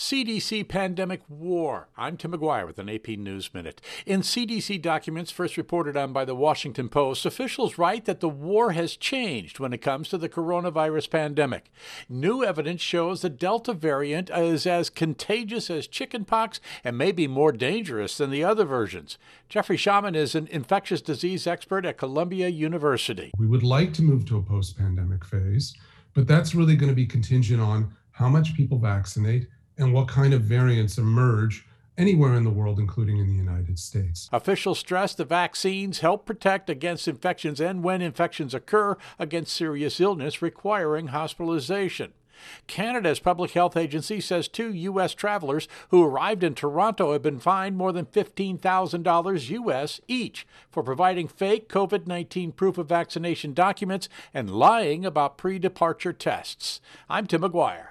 CDC Pandemic War. I'm Tim McGuire with an AP News Minute. In CDC documents first reported on by the Washington Post, officials write that the war has changed when it comes to the coronavirus pandemic. New evidence shows the Delta variant is as contagious as chickenpox and may be more dangerous than the other versions. Jeffrey Shaman is an infectious disease expert at Columbia University. We would like to move to a post-pandemic phase, but that's really going to be contingent on how much people vaccinate and what kind of variants emerge anywhere in the world, including in the United States. Officials stress the vaccines help protect against infections and, when infections occur, against serious illness requiring hospitalization. Canada's public health agency says 2 U.S. travelers who arrived in Toronto have been fined more than $15,000 U.S. each for providing fake COVID-19 proof of vaccination documents and lying about pre-departure tests. I'm Tim McGuire.